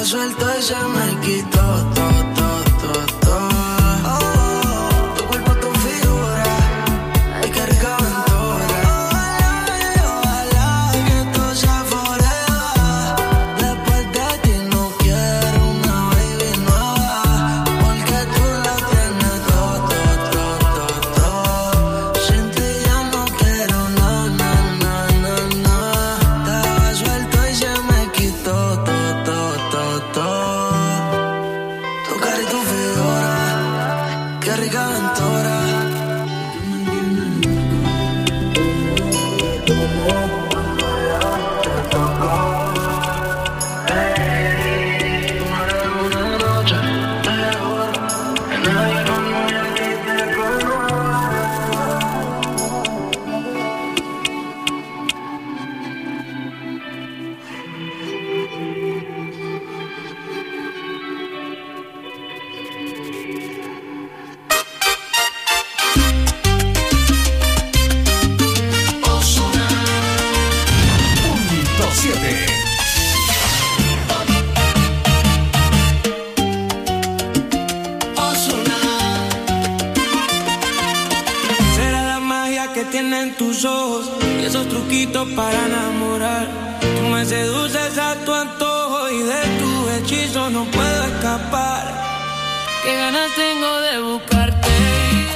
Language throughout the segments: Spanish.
suelto y se me quitó todo. Tu cuerpo, tu figura, ay, qué rica aventura. Ojalá que esto sea forever. Después de ti no quiero una baby nueva, porque tú lo tienes todo. Sin ti ya no quiero nada. Estaba suelto y se me quitó todo. Tu cara y tu figura, qué rica aventura. Una noche te juro que nadie como yo a ti te conoce. Será la magia que tienen tus ojos y esos truquitos para enamorar. Tú me seduces a tu antojo y de tu hechizo no puedo escapar. Qué ganas tengo de buscarte y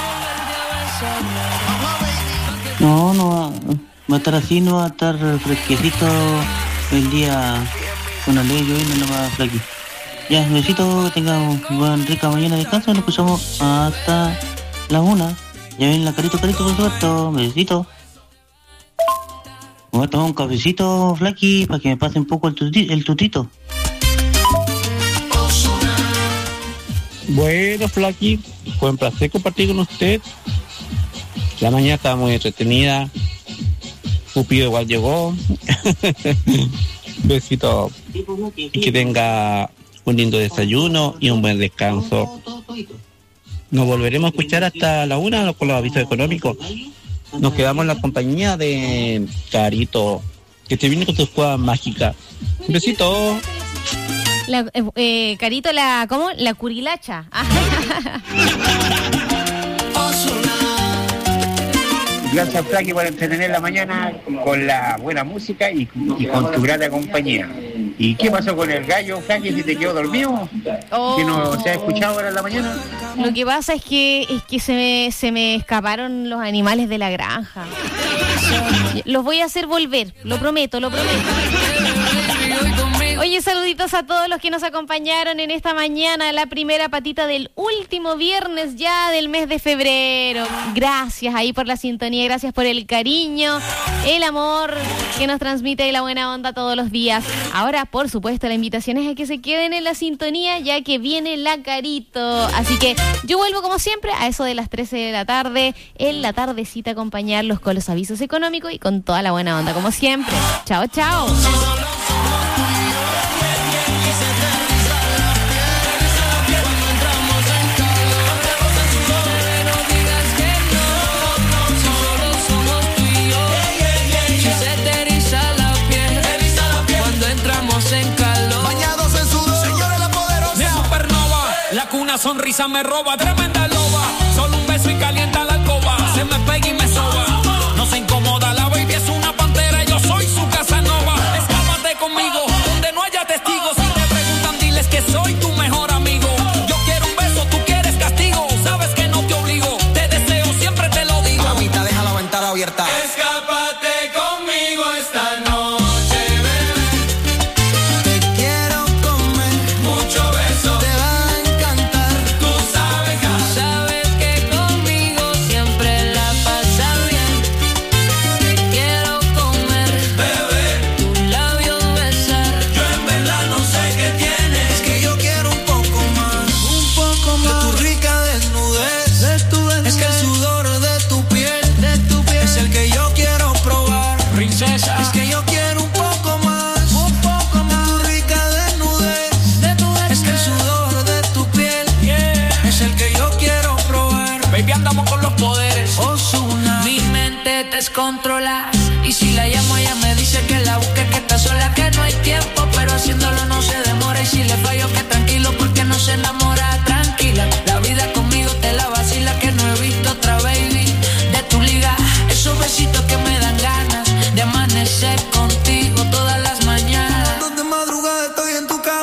No va a estar así, no va a estar fresquecito el día con la ley lloviendo, no va a estar aquí. Ya, necesito que tengan una rica mañana de descanso, nos escuchamos hasta las 1. Ya ven la carito, por supuesto, besito. Voy a tomar un cafecito, Flaky, para que me pase un poco el tutito. Bueno, Flaky, fue un placer compartir con usted. La mañana estaba muy entretenida. Cupido igual llegó. Besito. Y que tenga un lindo desayuno y un buen descanso. Nos volveremos a escuchar hasta la 1 con los avisos económicos. Nos quedamos en la compañía de Carito, que te viene con tu escuadra mágica. Un besito. Carito, ¿cómo? La curilacha. Gracias, Flaky, por entretener la mañana con la buena música y con tu grata compañía. ¿Y qué pasó con el gallo, Flaky, si te quedó dormido? ¿Que no se ha escuchado ahora en la mañana? Lo que pasa es que se me escaparon los animales de la granja. Los voy a hacer volver, lo prometo. Oye, saluditos a todos los que nos acompañaron en esta mañana, la primera patita del último viernes ya del mes de febrero. Gracias ahí por la sintonía, gracias por el cariño, el amor que nos transmite y la buena onda todos los días. Ahora, por supuesto, la invitación es a que se queden en la sintonía ya que viene la Carito. Así que yo vuelvo como siempre a eso de las 13 de la tarde, en la tardecita, a acompañarlos con los avisos económicos y con toda la buena onda como siempre. Chao, chao. Una sonrisa me roba, tremenda loba. Solo un beso y calienta la alcoba. Se me pega y me soba. No se incomoda, la baby es una pantera. Yo soy su Casanova. Escápate conmigo, donde no haya testigos. Si te preguntan, diles que soy tu mejor amigo. Yo quiero un beso, tú quieres castigo. Sabes que no te obligo, te deseo, siempre te lo digo. Mamita, deja la ventana abierta. Escápate conmigo esta noche. Descontrolar. Y si la llamo ella me dice que la busque, que está sola, que no hay tiempo, pero haciéndolo no se demora y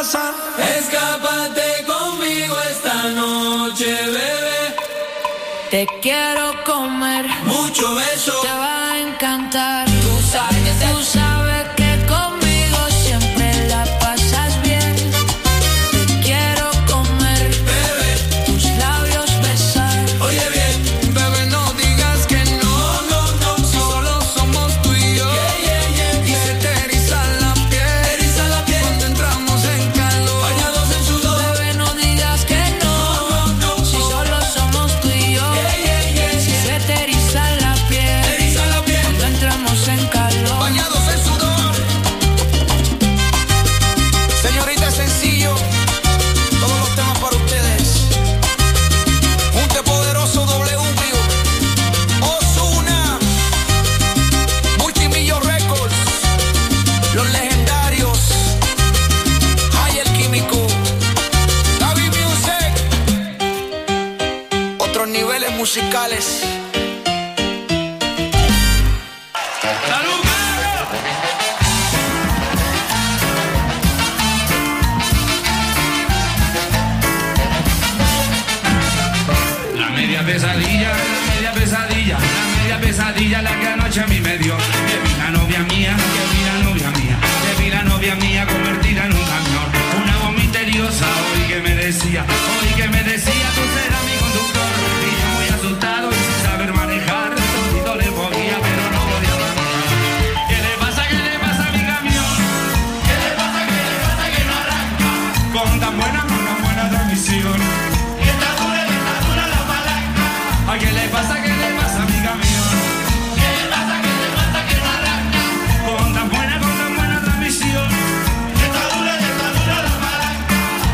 pasar. Escápate conmigo esta noche, bebé. Te quiero comer, Mucho beso. te va a encantar. Tú sabes que conmigo siempre la pasas bien. Te quiero comer, Bebé, tus labios besar. oye bien. Bebé, no digas que no, No, si solo somos tú y yo. Y se te eriza la piel, Eriza la piel. cuando entramos en calor. Bañados en sudor. Bebé, no digas que no, si solo somos tú y yo. Si se te eriza la piel, Eriza la piel. cuando entramos en calor. Bañados en sudor. Señorita, sencillo, todos los temas para ustedes. Junte poderoso W, Ozuna, Multimillo Records, los legendarios, Hay el Químico, Gaby Music, otros niveles musicales. La media pesadilla la que anoche a mí me dio. Que vi la novia mía, convertida en un camión. Una voz misteriosa hoy que me decía, tú serás mi conductor. Y yo muy asustado y sin saber manejar, todito le podía, pero no podía manejar. ¿Qué le pasa a mi camión? ¿Qué le pasa que no arranca? Con tan buena transmisión. Y está dura la palanca. ¿A qué le pasa a mi camión? ¿Qué le pasa que no arranca? Con tan buena transmisión. Y está dura la palanca.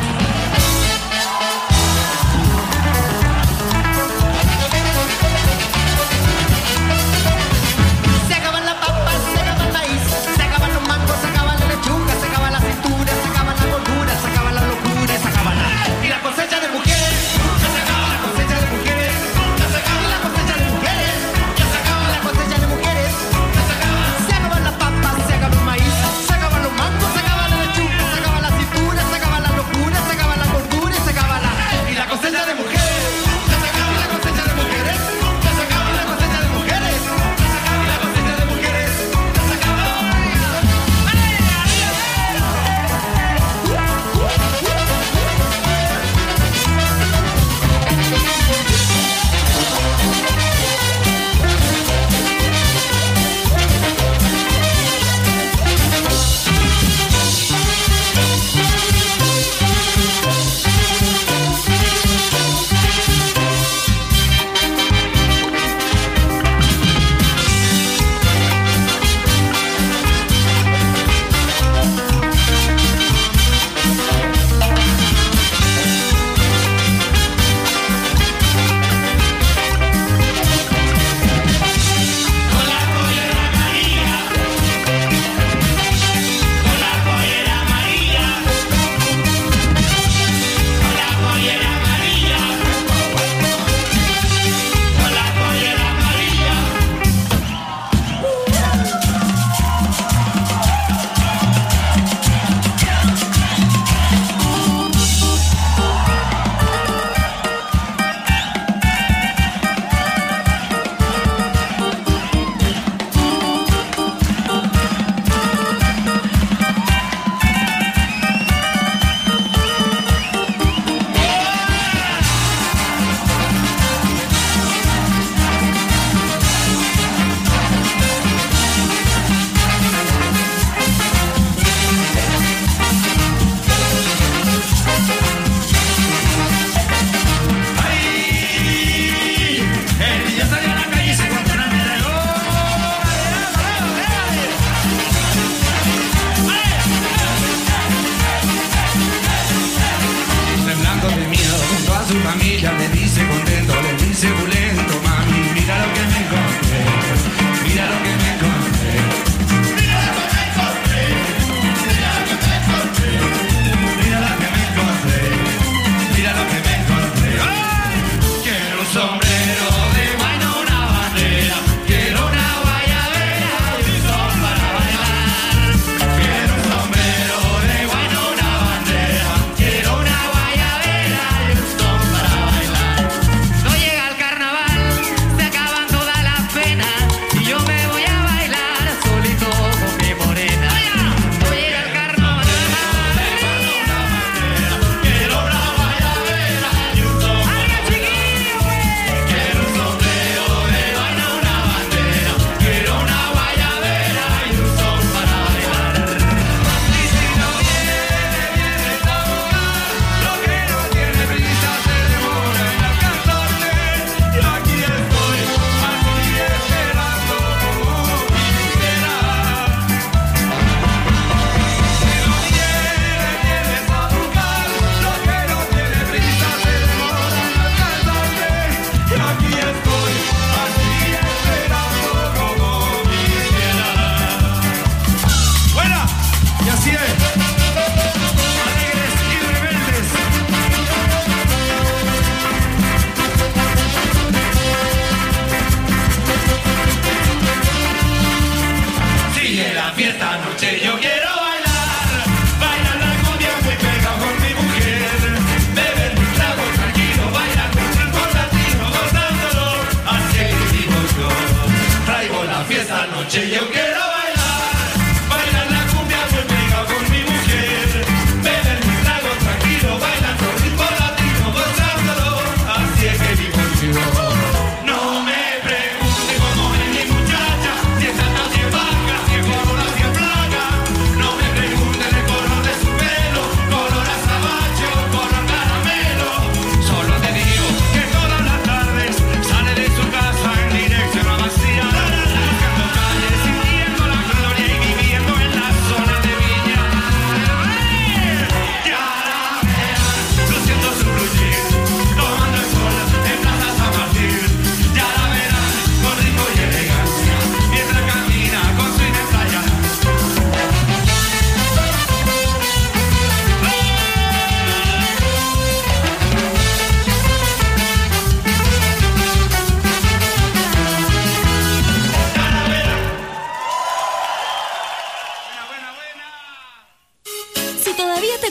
Se acaban las papas, se acaba el maíz, se acaban los mangos, se acaba la lechuga, se acaba la cintura, se acaba la gordura, se acaba la locura, se acaba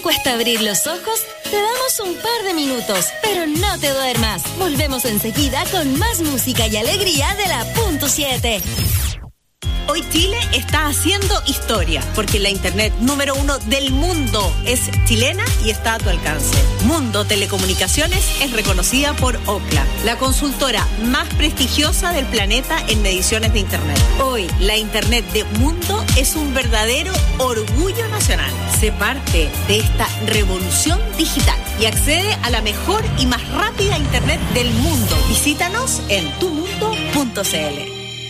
cuesta abrir los ojos? Te damos un par de minutos, pero no te duermas. Volvemos enseguida con más música y alegría de la Punto 7. Hoy Chile está haciendo historia, porque la internet número 1 del mundo es chilena y está a tu alcance. Mundo Telecomunicaciones es reconocida por Ookla, la consultora más prestigiosa del planeta en mediciones de internet. Hoy, la internet de Mundo es un verdadero orgullo nacional. Sé parte de esta revolución digital y accede a la mejor y más rápida internet del mundo. Visítanos en tumundo.cl.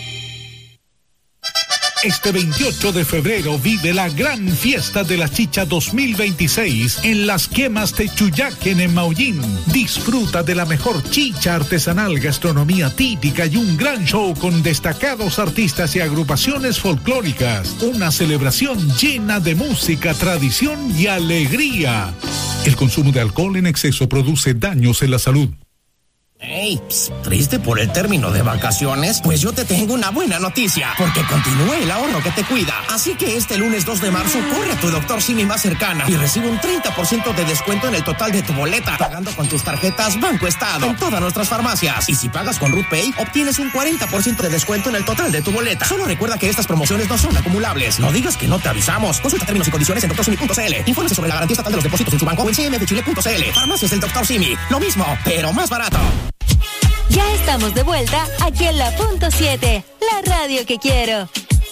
Este 28 de febrero vive la gran fiesta de la chicha 2026 en las quemas de Chuyaquén en Maullín. Disfruta de la mejor chicha artesanal, gastronomía típica y un gran show con destacados artistas y agrupaciones folclóricas. Una celebración llena de música, tradición y alegría. El consumo de alcohol en exceso produce daños en la salud. Hey, ¿triste por el término de vacaciones? Pues yo te tengo una buena noticia, porque continúa el ahorro que te cuida. Así que este lunes 2 de marzo corre a tu Dr. Simi más cercana y recibe un 30% de descuento en el total de tu boleta, pagando con tus tarjetas Banco Estado en todas nuestras farmacias. Y si pagas con RutPay, obtienes un 40% de descuento en el total de tu boleta. Solo recuerda que estas promociones no son acumulables. No digas que no te avisamos. Consulta términos y condiciones en drsimi.cl. Infórmese sobre la garantía estatal de los depósitos en su banco o en cmfchile.cl. Farmacias del Dr. Simi. Lo mismo, pero más barato. Ya estamos de vuelta aquí en la Punto 7, la radio que quiero.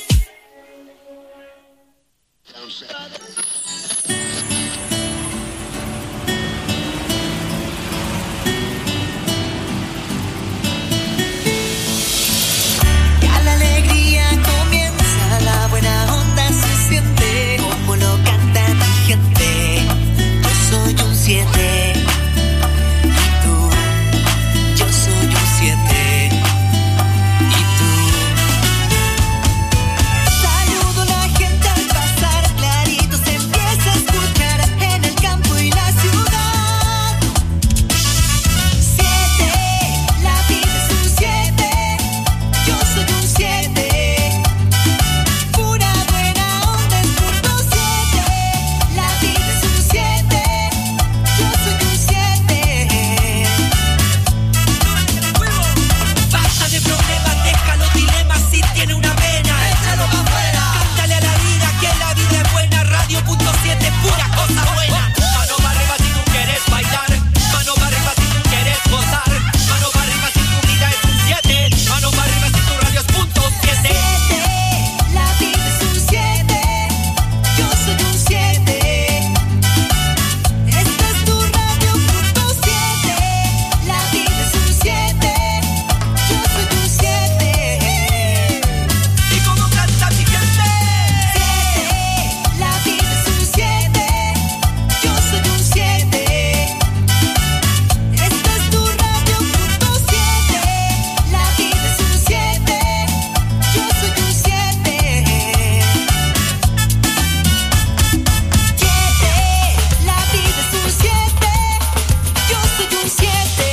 Ya la alegría comienza, la buena onda se siente, como lo canta mi gente. Yo soy un 7. Saludo a la gente al pasar, clarito se empieza a escuchar en el campo y la ciudad. 7, la vida es un 7, yo soy un 7. Pura buena onda es punto 7, la vida es un 7, yo soy un 7. Basta de problemas, deja los dilemas, si tiene una pena, échalo pa' afuera. Cántale a la vida que la vida es buena, radio.7, pura cosa buena. Mano para arriba si tú quieres bailar, mano para arriba si tú quieres gozar, mano para arriba si tu vida es un 7, mano para arriba si tu radio es punto 7. 7, la vida es un 7, yo soy un 7. Esta es tu radio punto 7, la vida es un 7, yo soy un 7. ¿Y cómo canta mi gente? 7, la vida es un 7, yo soy un 7. Esta es tu radio punto 7, la vida es un 7, yo soy un 7. 7, la vida es un 7, yo soy un 7.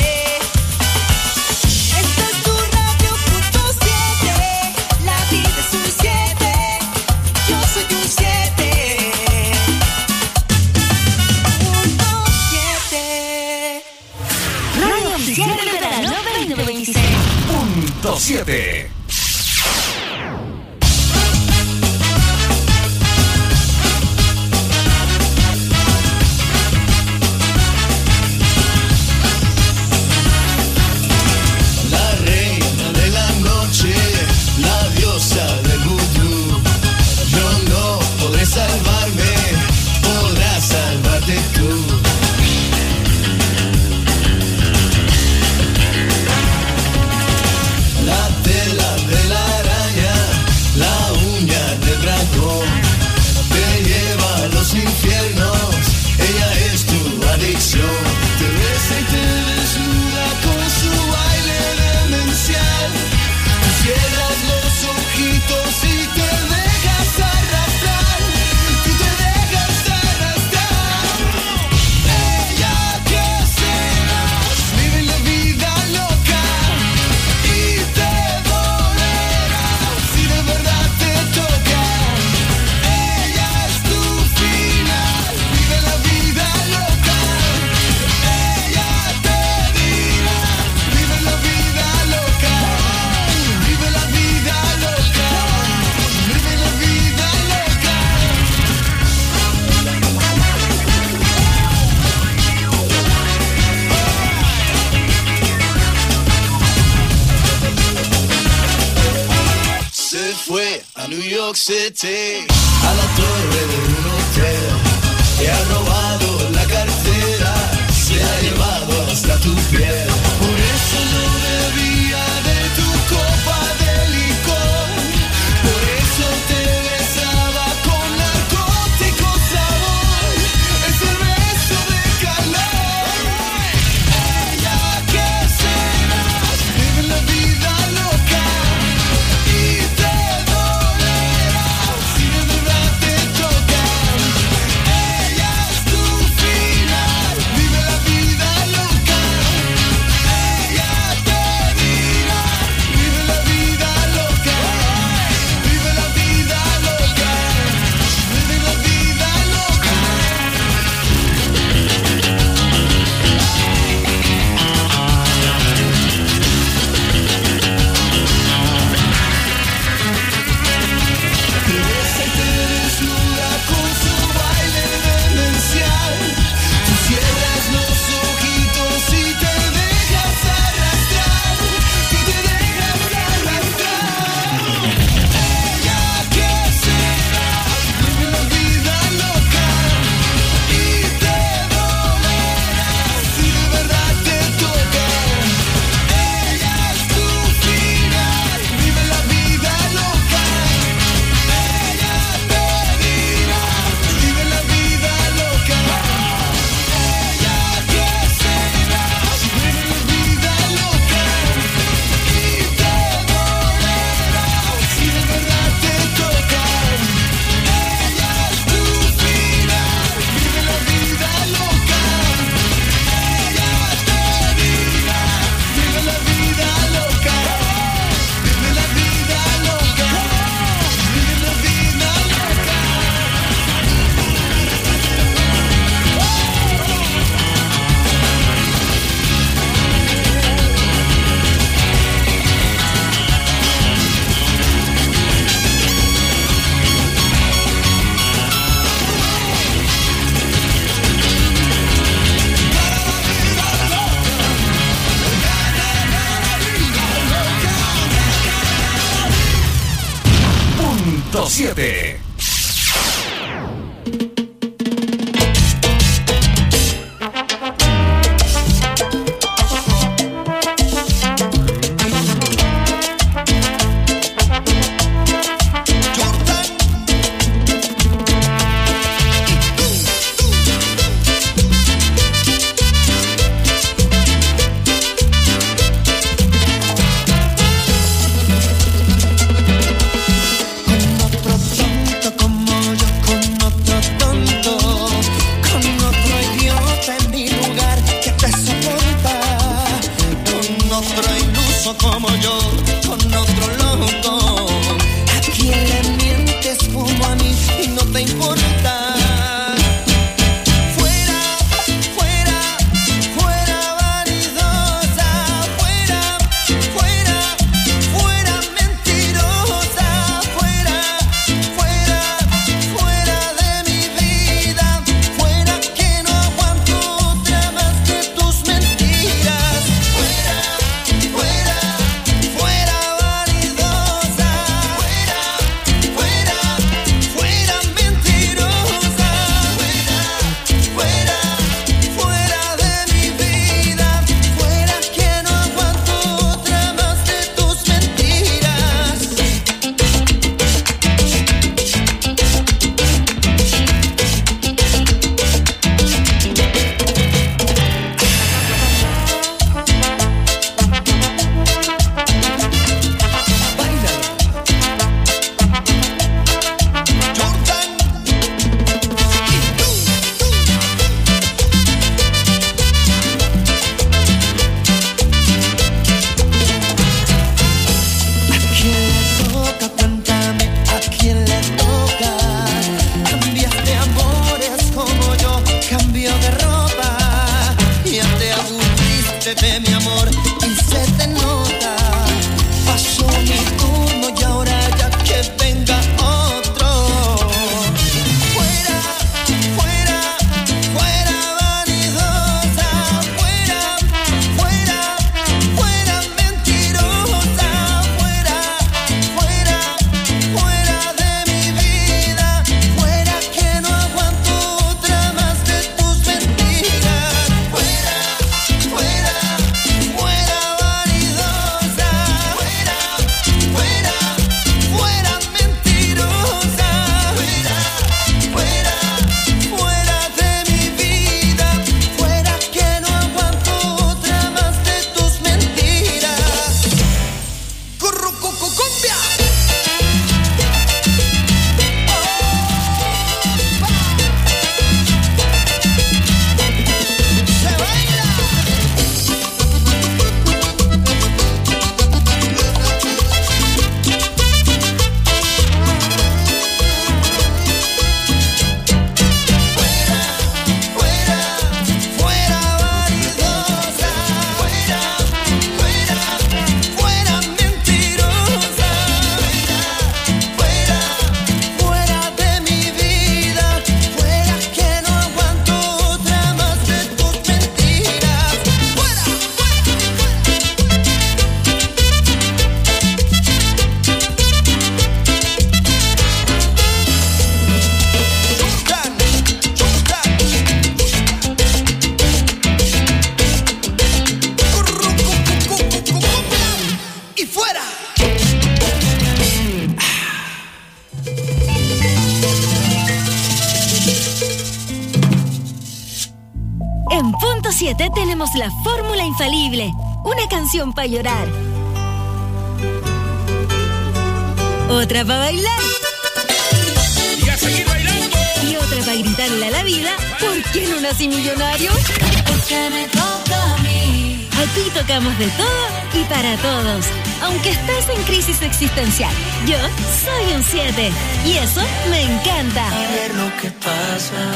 Esta es tu radio punto 7, la vida es un 7, yo soy un 7. Punto 7. Radio oficial del verano 2026. Punto 7. La reina de la noche, la diosa del vudú. Yo no podré salvarme, podrás salvarte tú. La tela York City, a la torre de un hotel, te ha robado la cartera, se ha llevado hasta tu piel. Por eso no bebía de tu copa de licor, por eso te besaba con narcótico sabor, es el beso de calor. Ella que será, vive la vida loca y te dolerá si de verdad te toca. Ella es tu final, vive la vida loca. Ella te dirá, vive la vida loca. Vive la vida loca, vive la vida loca. Te besa y te desnuda con su baile demencial. Tú cierras los ojitos y te dejas arrastrar, tú te dejas arrastrar. Ella que será, vive la vida loca y te dolerá si de verdad te toca. Ella es tu final, vive la vida loca. Ella te dirá, vive la vida loca. Ella que será, vive la vida loca y te dolerá si de verdad te toca. Ella es tu final, vive la vida loca. Ella te dirá, vive la vida loca. Vive la vida loca, vive la vida loca. Punto 7. Como yo, con otro loco. ¿A quién le mientes como a mí y no te importa? Fuera, fuera, fuera vanidosa. Fuera, fuera, fuera mentirosa. Fuera, fuera, fuera de mi vida. Fuera que no aguanto otra más de tus mentiras. Fuera, fuera, fuera vanidosa. Fuera, fuera, fuera mentirosa. Fuera, fuera, fuera de mi vida. Fuera que no aguanto otra más de tus mentiras. ¿A quién le toca? Cuéntame, ¿a quién le toca? Cambiaste amores como yo, cambio de ropa. Ya te aburriste de mi amor y se te nota. Pasó mi turno y ahora ya que venga otro. Fuera, fuera, fuera vanidosa. Fuera, fuera, fuera mentirosa. Fuera, fuera, fuera de En Punto 7 tenemos la fórmula infalible. Una canción para llorar. Otra para bailar. Y a seguir bailando. Y otra para gritarle a la vida, ¿por qué no nací millonario? Porque me toca a mí. Aquí tocamos de todo y para todos. Aunque estés en crisis existencial, yo soy un 7. Y eso me encanta. A ver lo que pasa.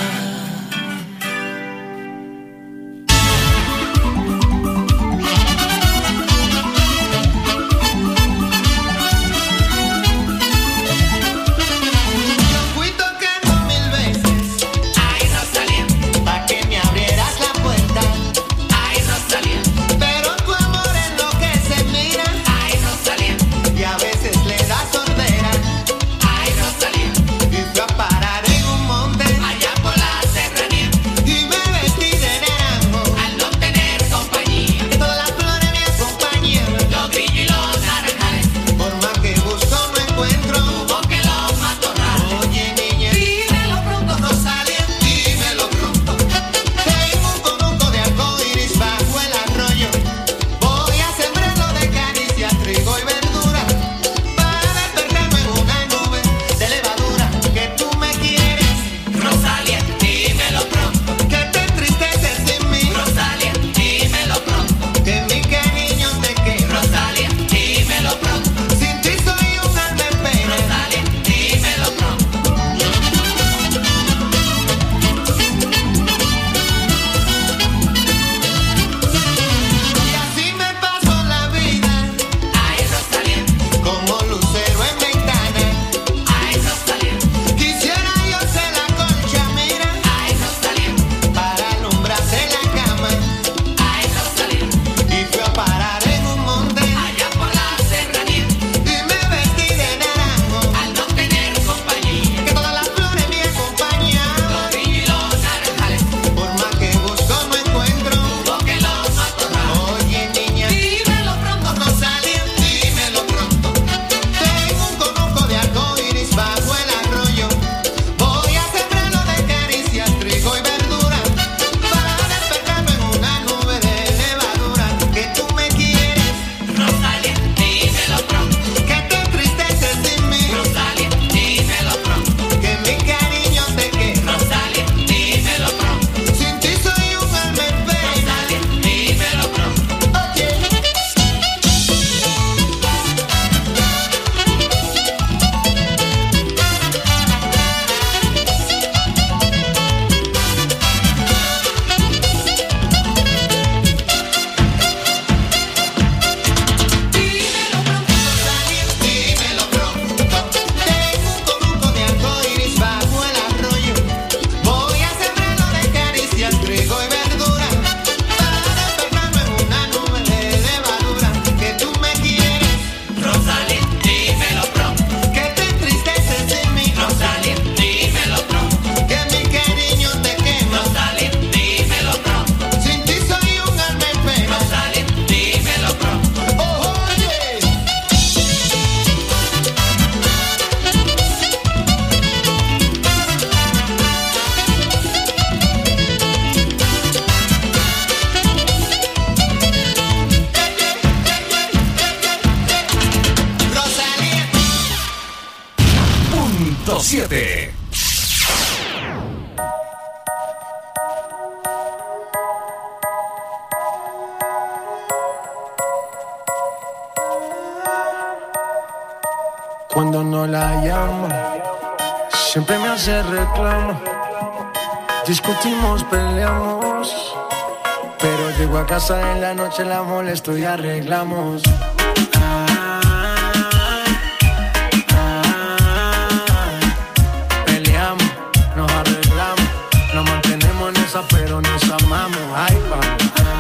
Punto 7. Cuando no la llamo, siempre me hace reclamo. Discutimos, peleamos, pero llego a casa en la noche, la molesto y arreglamos. Peleamos, nos arreglamos, nos mantenemos en esa, pero nos amamos. Ay, vamos.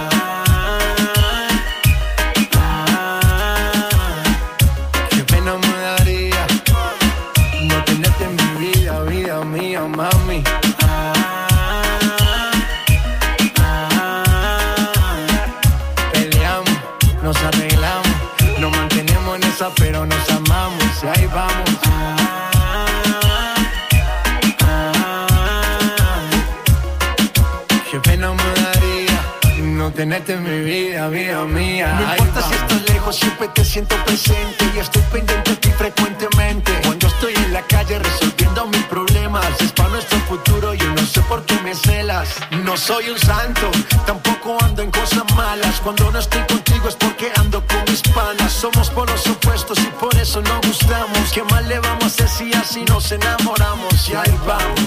Mami, peleamos, nos arreglamos, nos mantenemos en esa, pero nos amamos, y ahí vamos. Qué pena me daría no tenerte en mi vida, vida mía. No importa si estás lejos, siempre te siento presente y estoy pendiente de ti frecuentemente. Cuando estoy en la calle resolviendo mis problemas, es para nuestro futuro, yo no sé por qué me celas. No soy un santo, tampoco ando en cosas malas. Cuando no estoy contigo es porque ando con mis panas. Somos polos opuestos y por eso nos gustamos. ¿Qué más le vamos a hacer si así nos enamoramos? Y ahí vamos.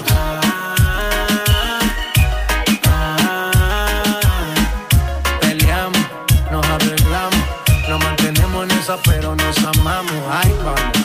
Peleamos, nos arreglamos, nos mantenemos en esa pero nos amamos. Ahí vamos.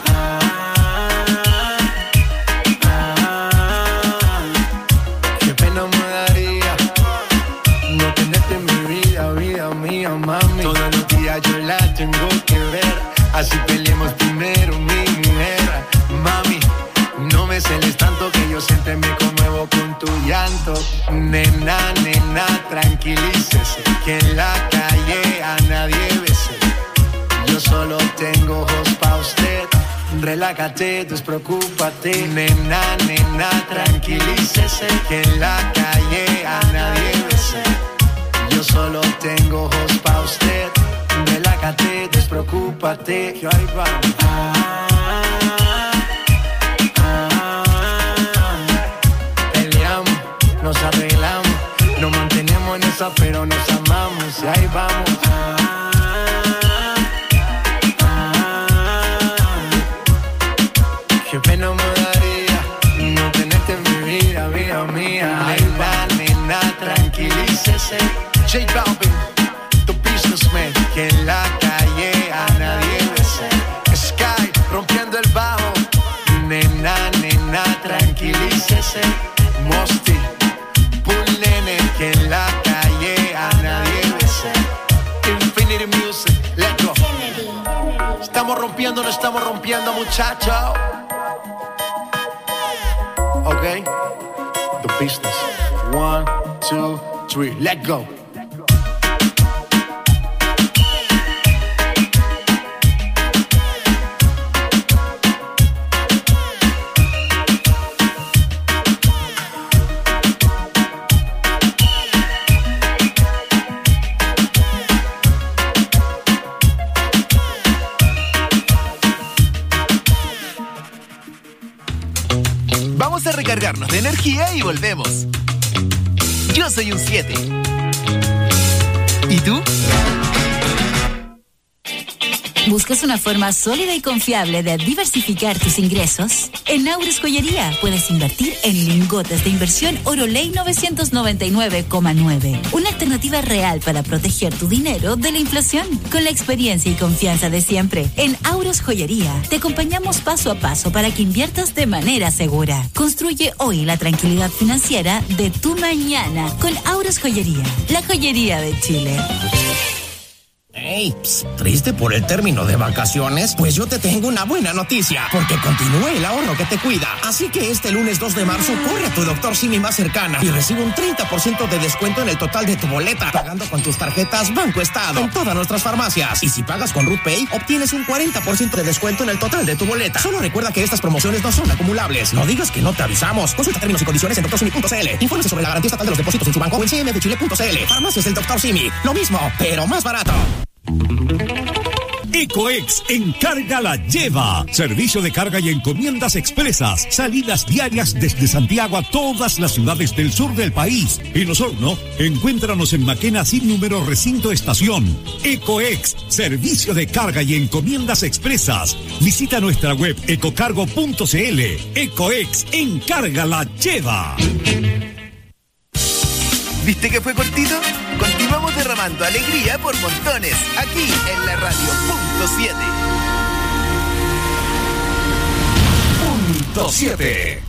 Qué pena me daría no tenerte en mi vida, vida mía, mami. Todos los días yo la tengo que ver, así peleemos primero, mi mujer. Mami, no me celes tanto que yo siempre me conmuevo con tu llanto. Nena, nena, tranquilícese, que en la calle a nadie bese. Yo solo tengo ojos pa' usted. Relájate, despreocúpate. Nena, nena, tranquilícese, que en la calle a nadie bese. Yo solo tengo ojos pa' usted. Relájate, despreocúpate. Que ahí vamos. Peleamos, nos arreglamos, nos mantenemos en esa pero nos amamos. Y ahí vamos. Qué pena me daría no tenerte en mi vida, vida mía. Nena, nena, tranquilícese. J Balvin, the businessman, que en la calle a nadie bese. Sky, rompiendo el bajo. Nena, nena, tranquilícese. Mosty, Bull Nene, que en la calle a nadie bese. Infinity Music, let's go. Estamos rompiendo, no estamos rompiendo, muchachos. Okay, the business. 1, 2, 3, let go. Vamos a recargarnos de energía y volvemos. Yo soy un 7. ¿Y tú? ¿Buscas una forma sólida y confiable de diversificar tus ingresos? En Aures Joyería puedes invertir en lingotes de inversión Oroley 999,9. Una alternativa real para proteger tu dinero de la inflación. Con la experiencia y confianza de siempre, en Aures Joyería te acompañamos paso a paso para que inviertas de manera segura. Construye hoy la tranquilidad financiera de tu mañana con Aures Joyería, la joyería de Chile. Hey, ¿triste por el término de vacaciones? Pues yo te tengo una buena noticia, porque continúa el ahorro que te cuida. Así que este lunes 2 de marzo corre a tu doctor Simi más cercana y recibe un 30% de descuento en el total de tu boleta, pagando con tus tarjetas Banco Estado en todas nuestras farmacias. Y si pagas con RutPay, obtienes un 40% de descuento en el total de tu boleta. Solo recuerda que estas promociones no son acumulables. No digas que no te avisamos. Consulta términos y condiciones en doctorsimi.cl. Infórmese sobre la garantía estatal de los depósitos en su banco o en cmfchile.cl. Farmacias del Dr. Simi. Lo mismo, pero más barato. Ecoex Encarga la Lleva. Servicio de carga y encomiendas expresas. Salidas diarias desde Santiago a todas las ciudades del sur del país. En Osorno, encuéntranos en Maquena sin número recinto estación. Ecoex, servicio de carga y encomiendas expresas. Visita nuestra web ecocargo.cl. Ecoex Encarga la Lleva. ¿Viste que fue cortito? Continuamos derramando alegría por montones, aquí en la radio Punto 7.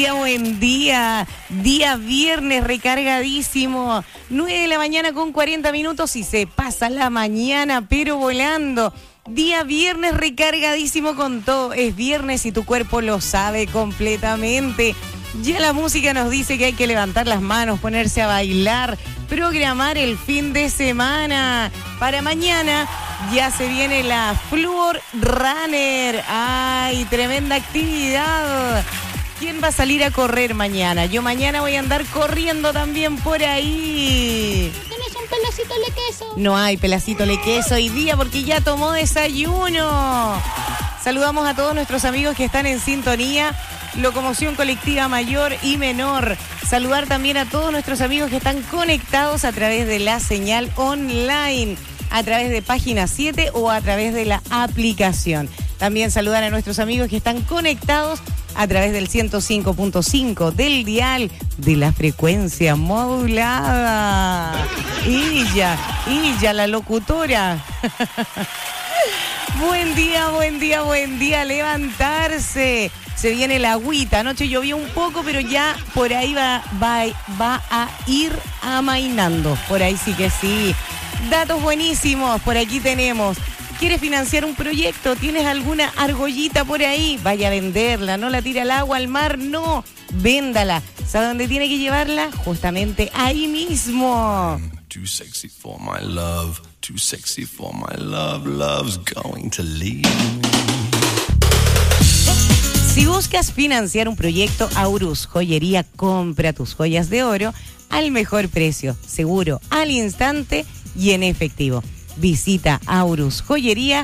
día, buen día. Día viernes recargadísimo. 9 de la mañana con 40 minutos y se pasa la mañana, pero volando. Día viernes recargadísimo con todo. Es viernes y tu cuerpo lo sabe completamente. Ya la música nos dice que hay que levantar las manos, ponerse a bailar, programar el fin de semana. Para mañana ya se viene la Fluor Runner. ¡Ay, tremenda actividad! ¿Quién va a salir a correr mañana? Yo mañana voy a andar corriendo también por ahí. ¿Tienes un pedacito de queso? No hay pedacito de queso hoy día porque ya tomó desayuno. Saludamos a todos nuestros amigos que están en sintonía. Locomoción colectiva mayor y menor. Saludar también a todos nuestros amigos que están conectados a través de la señal online, a través de Página 7 o a través de la aplicación. También saludar a nuestros amigos que están conectados a través del 105.5 del dial de la frecuencia modulada. Ella, la locutora. Buen día, levantarse. Se viene la agüita. Anoche llovió un poco, pero ya por ahí va a ir amainando. Por ahí sí que sí. Datos buenísimos. Por aquí tenemos. ¿Quieres financiar un proyecto? ¿Tienes alguna argollita por ahí? Vaya a venderla. No la tire al agua, al mar. No. Véndala. ¿Sabe dónde tiene que llevarla? Justamente ahí mismo. Too sexy for my love. Too sexy for my love. Love's going to leave me. Si buscas financiar un proyecto, Aurus Joyería compra tus joyas de oro al mejor precio, seguro, al instante y en efectivo. Visita aurusjoyería.cl.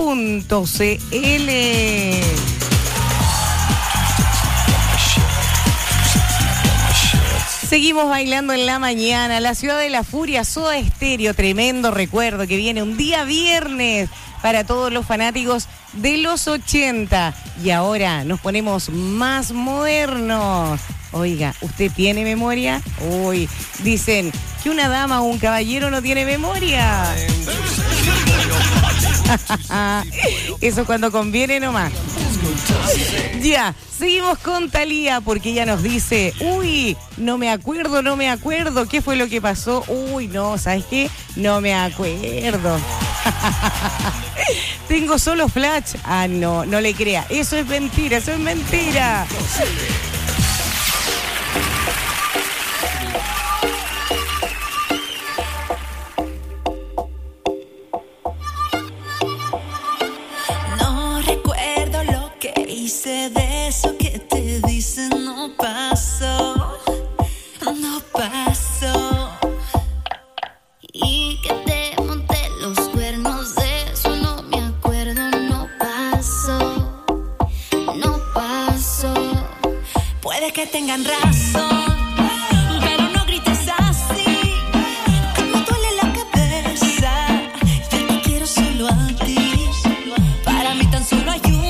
Seguimos bailando en la mañana. La ciudad de la furia, Soda Stereo, tremendo recuerdo que viene un día viernes para todos los fanáticos de los 80. Y ahora nos ponemos más modernos. Oiga, ¿usted tiene memoria? Uy, dicen que una dama o un caballero no tiene memoria. Eso cuando conviene nomás. Ya, seguimos con Thalía porque ella nos dice, uy, no me acuerdo, ¿qué fue lo que pasó? Uy, no, ¿sabes qué? No me acuerdo. Tengo solo flash. Ah, no le crea, eso es mentira. De eso que te dicen no pasó. Y que te monté los cuernos, de eso no me acuerdo. No pasó. Puede que tengan razón, pero no grites así, que me duele la cabeza. Yo te quiero solo a ti. Para mí tan solo hay uno.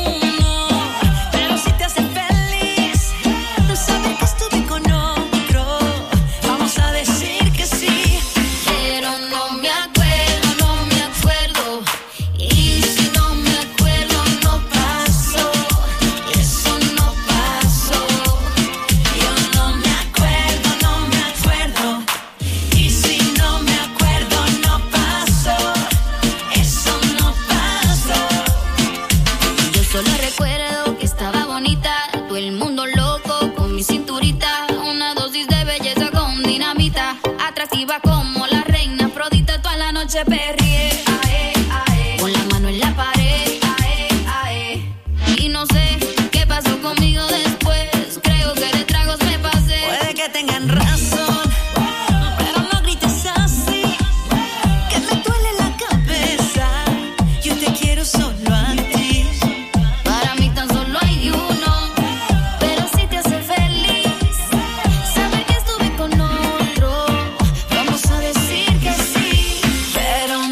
Como la reina Afrodita, toda la noche perrié, con la mano en la pared, y no sé qué pasó conmigo después. Creo que de tragos me pasé. Puede que tengan razón, pero no grites así, que me duele la cabeza. Yo te quiero solo a ti. Para mí tan solo hay uno, pero si te hace feliz saber que estuve con otro. Vamos a decir que sí, pero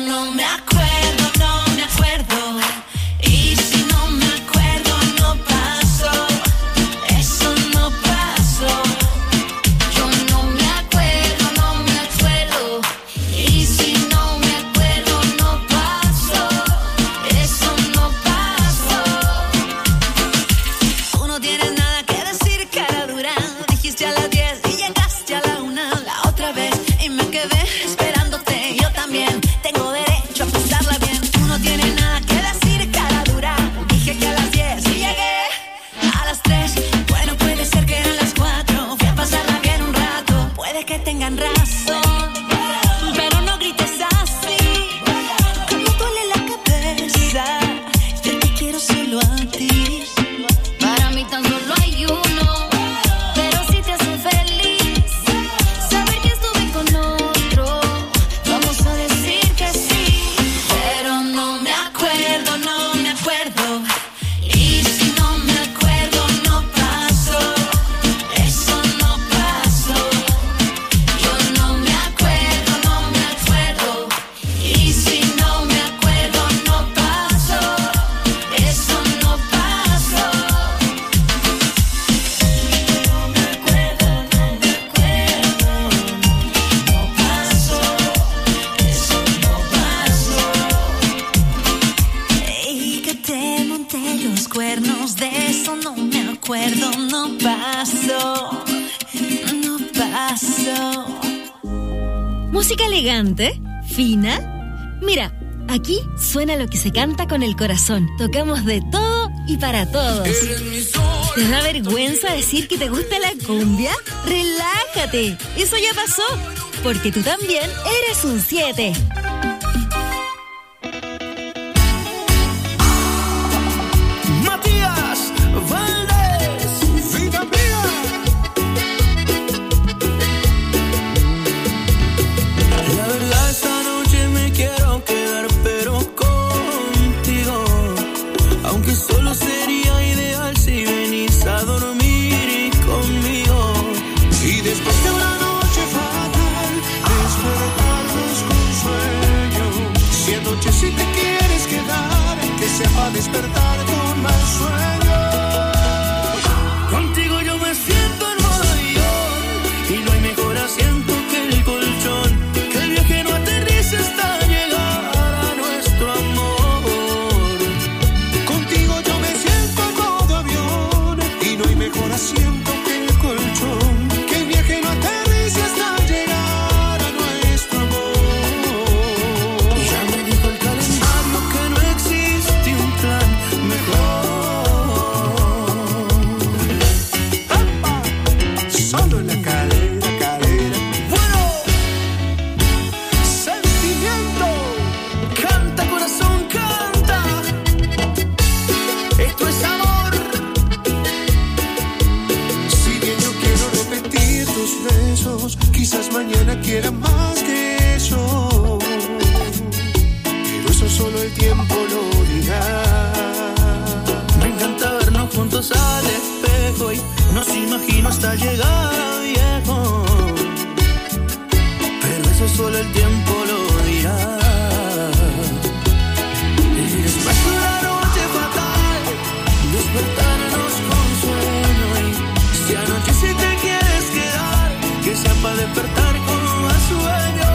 que tengan razón, pero no grites así, como duele la cabeza. Yo te quiero solo a ti. Para mí tan solo hay uno, pero si te hace feliz saber que estuve con otro, vamos a decir que sí. Pero no me acuerdo, no me acuerdo. Y si no me acuerdo, no pasó. Eso no pasó. Yo no me acuerdo, no me acuerdo. Y si no me acuerdo, no pasó. Eso no pasó. No me acuerdo, no me acuerdo. No pasó. Eso no pasó. Y que te monté los cuernos, de eso no me acuerdo, no pasó, no pasó. ¿Música elegante? ¿Fina? Mira, aquí suena lo que se canta con el corazón. Tocamos de todo y para todos. ¿Te da vergüenza decir que te gusta la cumbia? ¡Relájate! Eso ya pasó, porque tú también eres un 7. Matías Valdés, vida mía. La verdad esta noche me quiero quedar, pero contigo. Aunque solo sería ideal si venís a dormir conmigo. Y después de una noche fatal, despertarnos con sueño. Si anoche si te quieres quedar, que sepa despertar con más sueño. Contigo yo me siento en modo avión, y no hay mejor asiento que el colchón. Que el viaje no aterrice hasta llegar a nuestro amor. Contigo yo me siento en modo avión, y no hay mejor asiento que el colchón. Que el viaje no aterrice hasta llegar a nuestro amor. Ya me dijo el calendario que no existe un plan mejor. Solo en la cadera, cadera. Bueno, sentimiento. Canta corazón, canta. Esto es amor. Si bien yo quiero repetir tus besos, quizás mañana quiera más que eso. Pero eso solo el tiempo lo dirá. Me encanta vernos juntos al espejo y nos imagino hasta llegar a viejo. Pero eso solo el tiempo lo dirá. Y después de una noche fatal, despertarnos con sueño. Y si anoche si te quieres quedar, que sea para despertar con más sueño.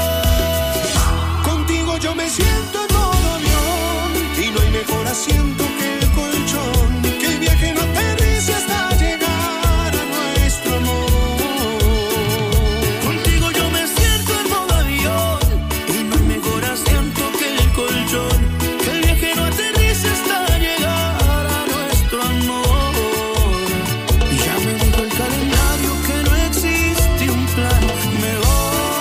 Contigo yo me siento en modo avión, y no hay mejor asiento que el colchón. Que el viaje no aterrice hasta llegar a nuestro amor. Contigo yo me siento en modo avión, y no hay mejor asiento que el colchón. Que el viaje no aterrice hasta llegar a nuestro amor. Y ya me dijo el calendario que no existe un plan mejor.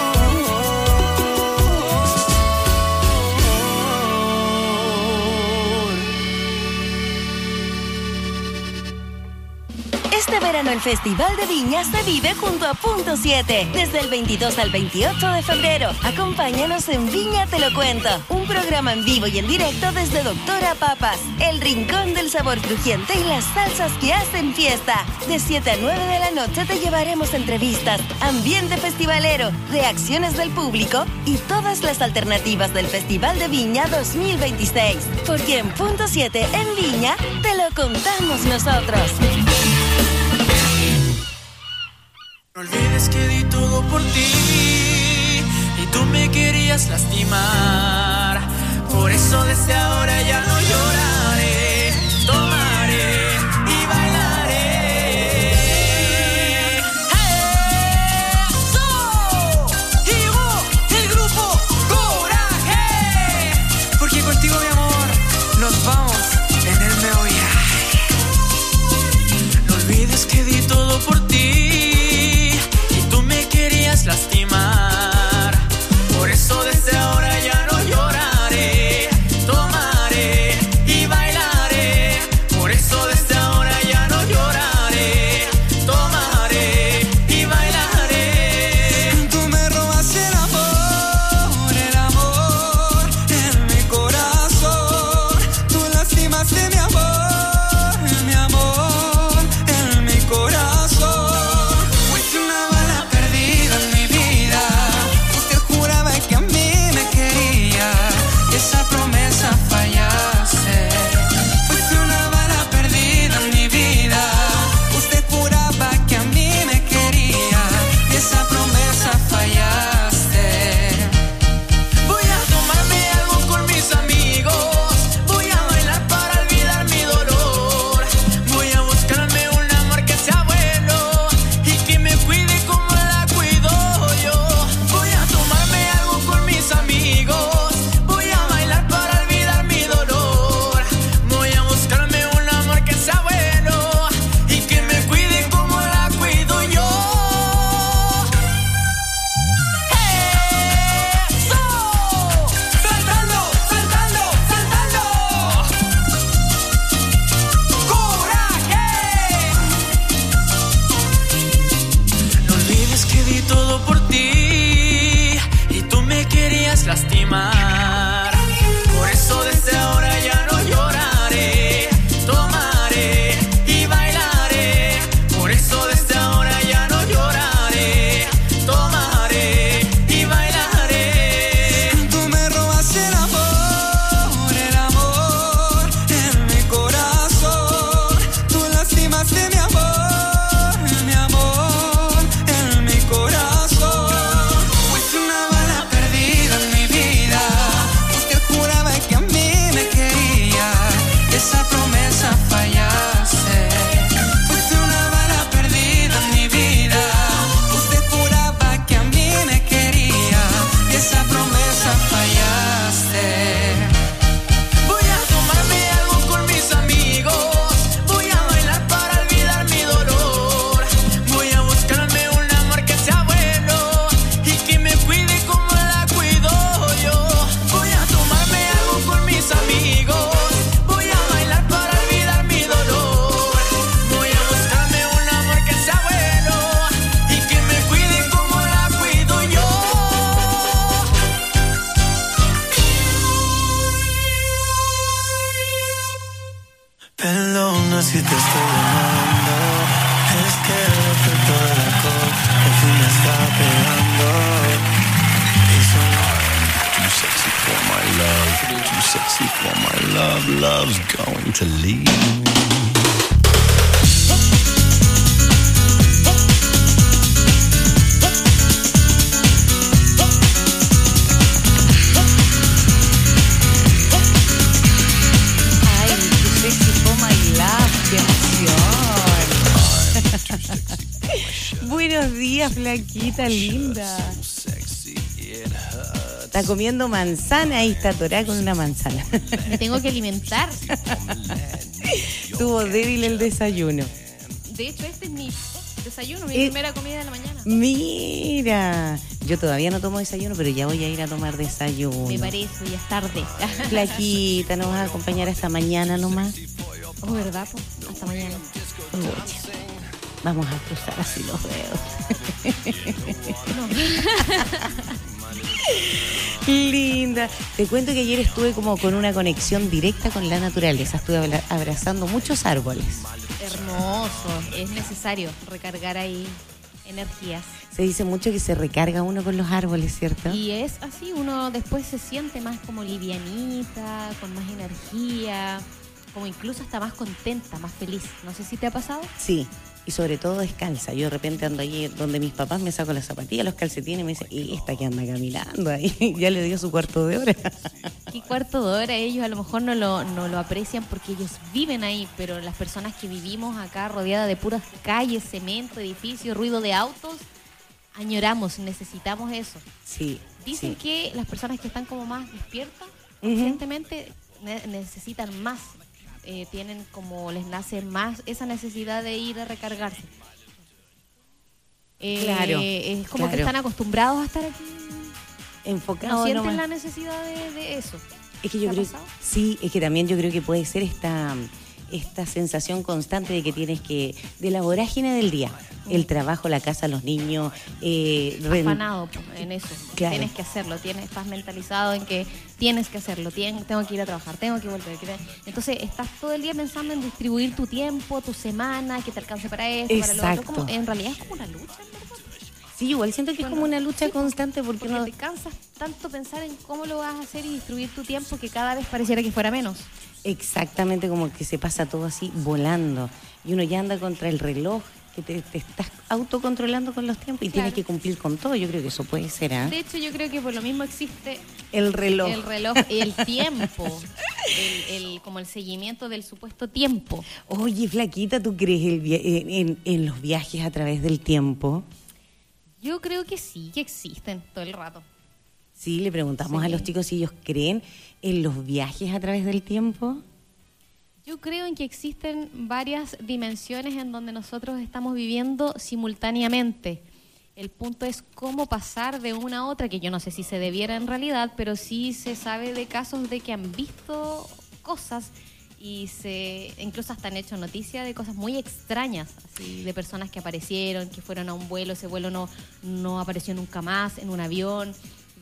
Este verano el Festival de Viña se vive junto a Punto 7. Desde el 22 al 28 de febrero. Acompáñanos en Viña Te Lo Cuento. Un programa en vivo y en directo desde Doctora Papas. El rincón del sabor crujiente y las salsas que hacen fiesta. De 7 a 9 de la noche te llevaremos entrevistas, ambiente festivalero, reacciones del público y todas las alternativas del Festival de Viña 2026. Porque en Punto 7 en Viña te lo contamos nosotros. No olvides que di todo por ti y tú me querías lastimar. Por eso desde ahora ya no lloraré, tomaré y bailaré. ¡Eso! Llegó el grupo Coraje. Porque contigo, mi amor, nos vamos en el meollo. No olvides que di todo por ti. lastimar. Por eso desde ahora ya no lloraré, tomaré y bailaré. Por eso desde ahora ya no lloraré, tomaré y bailaré. Tú me robas el amor en mi corazón. Tú lastimaste mi amor en mi corazón. Fuiste una bala perdida en mi vida. Usted juraba que a mí me quería, esa promesa fallaste. Fuiste una bala perdida en mi vida. Usted juraba que a mí me quería, esa promesa fallaste. Voy a tomarme algo con mis amigos, voy a bailar para olvidar mi dolor. Voy a buscarme un amor que sea bueno y que me cuide como la cuido yo. Voy a tomarme algo con mis amigos, voy a bailar para olvidar mi dolor. Voy a buscarme un amor que sea bueno y que me cuide como la cuido yo. Perdona si te estoy llamando, es que el efecto del alcohol al fin me está pegando. Too sexy for my love, too sexy for my love, love's going to leave me. Ay, too sexy for my love, qué emoción. Buenos días, flaquita linda. Está comiendo manzana y está atorada con una manzana. Me tengo que alimentar. Tuvo débil el desayuno. De hecho, este es mi desayuno, mi primera comida de la mañana. Mira, yo todavía no tomo desayuno, pero ya voy a ir a tomar desayuno. Me parece, ya es tarde. Flaquita, ¿nos vas a acompañar esta mañana nomás? Oh, ¿verdad? Pues, hasta mañana. Oye, vamos a cruzar así los dedos. Linda. Te cuento que ayer estuve como con una conexión directa con la naturaleza. Estuve abrazando muchos árboles. Hermoso. Es necesario recargar ahí energías. Se dice mucho que se recarga uno con los árboles, ¿cierto? Y es así, uno después se siente más como livianita, con más energía, como incluso hasta más contenta, más feliz. No sé si te ha pasado. Sí. Y sobre todo descalza. Yo de repente ando allí donde mis papás, me saco las zapatillas, los calcetines y me dicen, ¿y esta que anda caminando ahí? Ya le dio su cuarto de hora. ¿Qué cuarto de hora? Ellos a lo mejor no lo aprecian porque ellos viven ahí, pero las personas que vivimos acá rodeadas de puras calles, cemento, edificios, ruido de autos, añoramos, necesitamos eso. Sí. Dicen que las personas que están como más despiertas, conscientemente necesitan más. Tienen como, les nace más esa necesidad de ir a recargarse. Claro. Es como que están acostumbrados a estar aquí enfocados. No sienten nomás la necesidad de eso. Es que yo creo, sí, es que también yo creo que puede ser esta sensación constante de que tienes que, de la vorágine del día, el trabajo, la casa, los niños, afanado en eso. Claro. Tienes que hacerlo, estás mentalizado en que tienes que hacerlo, tengo que ir a trabajar, tengo que volver. Entonces estás todo el día pensando en distribuir tu tiempo, tu semana, que te alcance para esto, para lo otro. Como, en realidad es como una lucha, ¿verdad? Sí, igual siento que es como una lucha constante porque te cansas tanto pensar en cómo lo vas a hacer y distribuir tu tiempo que cada vez pareciera que fuera menos. Exactamente, como que se pasa todo así volando y uno ya anda contra el reloj, que te estás autocontrolando con los tiempos y tienes que cumplir con todo. Yo creo que eso puede ser, ¿eh? De hecho, yo creo que por lo mismo existe el reloj y el tiempo, como el seguimiento del supuesto tiempo. Oye, flaquita, ¿tú crees en los viajes a través del tiempo? Yo creo que sí, que existen todo el rato. Sí, le preguntamos a los chicos si ellos creen en los viajes a través del tiempo. Yo creo en que existen varias dimensiones en donde nosotros estamos viviendo simultáneamente. El punto es cómo pasar de una a otra, que yo no sé si se debiera en realidad, pero sí se sabe de casos de que han visto cosas y incluso hasta han hecho noticia de cosas muy extrañas, así, de personas que aparecieron, que fueron a un vuelo, ese vuelo no apareció nunca más, en un avión.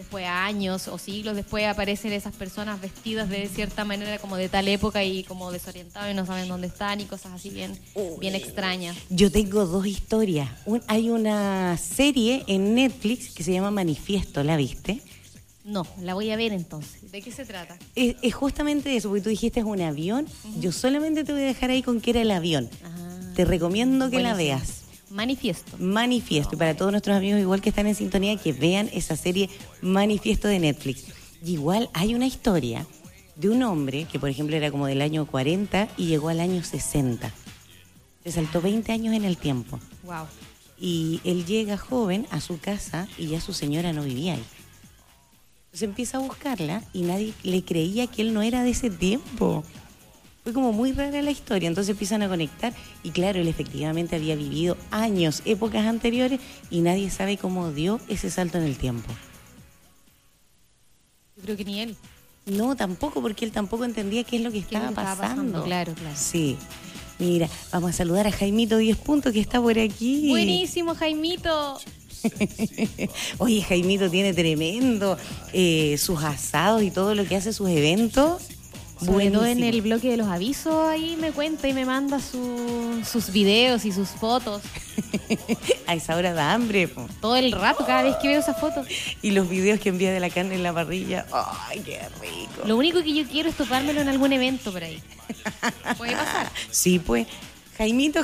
después años o siglos después aparecen esas personas vestidas de cierta manera como de tal época y como desorientados y no saben dónde están y cosas así bien extrañas. Yo tengo 2 historias. Hay una serie en Netflix que se llama Manifiesto, ¿la viste? No, la voy a ver entonces. ¿De qué se trata? Es justamente eso, porque tú dijiste es un avión. Yo solamente te voy a dejar ahí con que era el avión. Te recomiendo que la veas. Manifiesto. Y para todos nuestros amigos igual que están en sintonía, que vean esa serie Manifiesto de Netflix. Y igual hay una historia de un hombre que, por ejemplo, era como del año 40 y llegó al año 60. Se saltó 20 años en el tiempo. Wow. Y él llega joven a su casa y ya su señora no vivía ahí. Entonces empieza a buscarla y nadie le creía que él no era de ese tiempo. Fue como muy rara la historia, entonces empiezan a conectar y claro, él efectivamente había vivido años, épocas anteriores y nadie sabe cómo dio ese salto en el tiempo. Yo creo que ni él. No, tampoco, porque él tampoco entendía qué es lo que estaba pasando. Claro. Sí. Mira, vamos a saludar a Jaimito 10 Puntos que está por aquí. Buenísimo, Jaimito. Oye, Jaimito tiene tremendo sus asados y todo lo que hace, sus eventos. Sobre todo en el bloque de los avisos, ahí me cuenta y me manda sus videos y sus fotos. A esa hora da hambre, po. Todo el rato, cada vez que veo esas fotos. Y los videos que envía de la carne en la parrilla. ¡Ay, qué rico! Lo único que yo quiero es topármelo en algún evento por ahí. ¿Puede pasar? Sí, pues. Jaimito.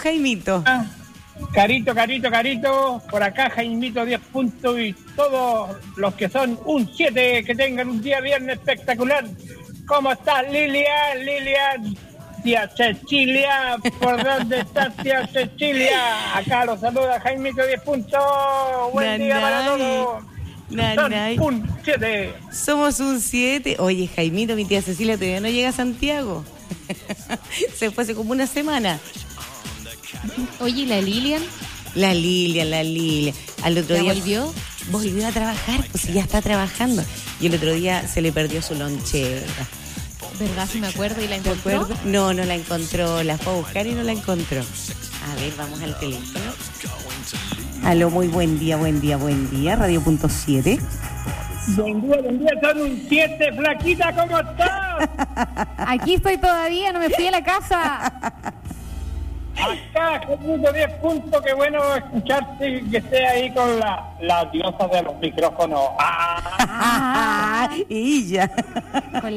Carito, por acá Jaimito 10 Puntos y todos los que son un 7, que tengan un día viernes espectacular. ¿Cómo estás, Lilian? Tía Cecilia, ¿por dónde estás, tía Cecilia? Acá los saluda Jaimito 10 Puntos. Buen día para todos. Un 7. Somos un 7. Oye, Jaimito, mi tía Cecilia todavía no llega a Santiago. Se fue hace como una semana. Oye, ¿la Lilian? La Lilian. Al otro día volvió? Volvió a trabajar, pues ya está trabajando. Y el otro día se le perdió su lonchera. ¿Verdad? Si me acuerdo. ¿Y la encontró? No la encontró. La fue a buscar y no la encontró. A ver, vamos al teléfono. Aló, muy buen día. Radio.7. Buen día, son un 7, flaquita, ¿cómo estás? Aquí estoy todavía, no me fui a la casa. Acá, Jaimito 10 Puntos, qué bueno escucharte y que esté ahí con la diosa de los micrófonos. Ella.